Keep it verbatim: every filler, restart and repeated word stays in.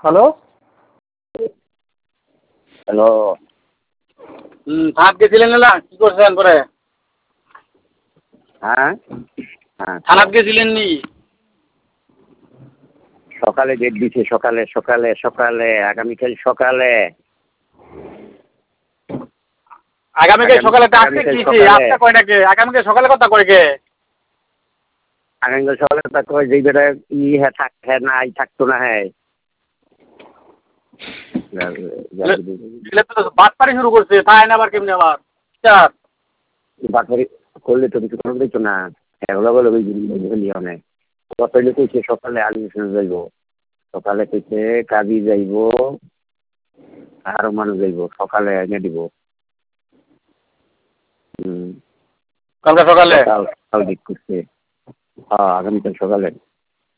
Hello. Hello. হুম, থানাত গেছিলেন না? কি করছেন পরে? হ্যাঁ? হ্যাঁ। থানাত গেছিলেন নি? সকালে ডেট দিছে, সকালে, সকালে, সকালে, আগামীকাল সকালে। আগামীকাল আগামী সকালে তো আজকে আগামীকাল গিয়েছি, সকালে। আজকে কয় নাকি? আগামীকাল সকালে কথা কয় কে? আগামীকাল সকালে তা কয় যেই বেটা ই হ্যাঁ থাক হ্যাঁ নাই থাকতো না হ্যাঁ। এগুলো তো বাটপারি শুরু করছে, তাই না আবার কেমনে আবার? স্যার। বাটপারি করলে তো কিছু করার যাইতো না। এগুলো বলে ওই নিয়ে অনেক। কত হইলে কইছে সকালে আডমিশনে যাইব। সকালে কইছে কাজী যাইব। আরো মানুষ যাইব। সকালে এনে দিব। হুম। কালকে সকালে? সকাল সকাল দিক করছে। হ্যাঁ, আগামীকাল সকালে।